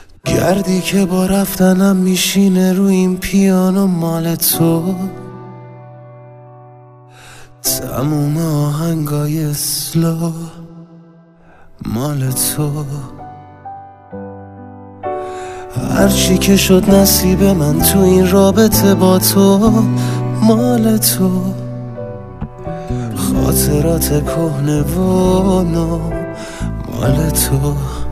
گردی که با رفتنم میشینه رو این پیانو مال تو، تموم آهنگای اسلو مال تو. هرچی که شد نصیب من تو این رابطه با تو مال تو. خاطرات کهنه و نو مال تو.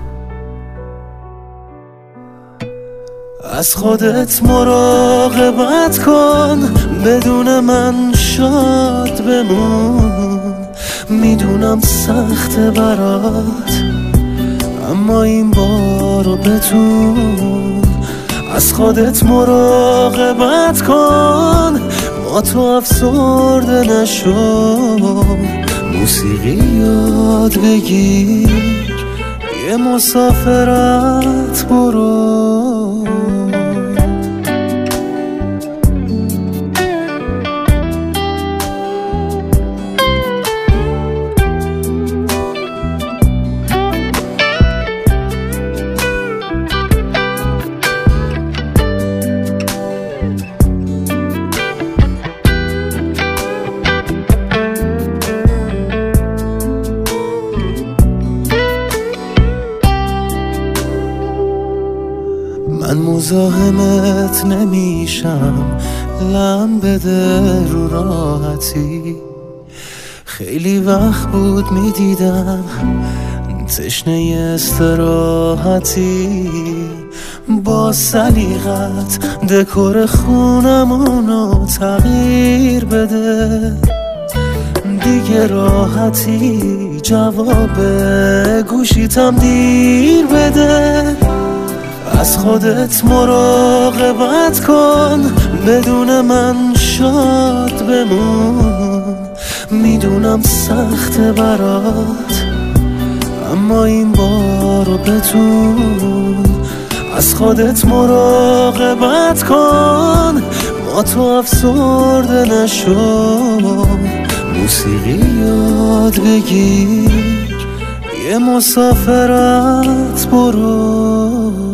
از خودت مراقبت کن، بدون من شاد بمون. میدونم سخته برات، اما این بارو بتون. از خودت مراقبت کن، با تو افسرده نشو. موسیقی یاد بگیر، یه مسافرت برو. من مزاحمت نمیشم، لم بده رو راحتی. خیلی وقت بود میدیدم تشنه استراحتی. با سلیقت دکور خونمونو تغییر بده. دیگه راحتی جواب گوشیتم دیر بده. از خودت مراقبت کن، بدون من شاد بمون. میدونم سخته برات، اما این بارو بتون. از خودت مراقبت کن، با تو افسرده نشو. موسیقی یاد بگیر، یه مسافرت برو.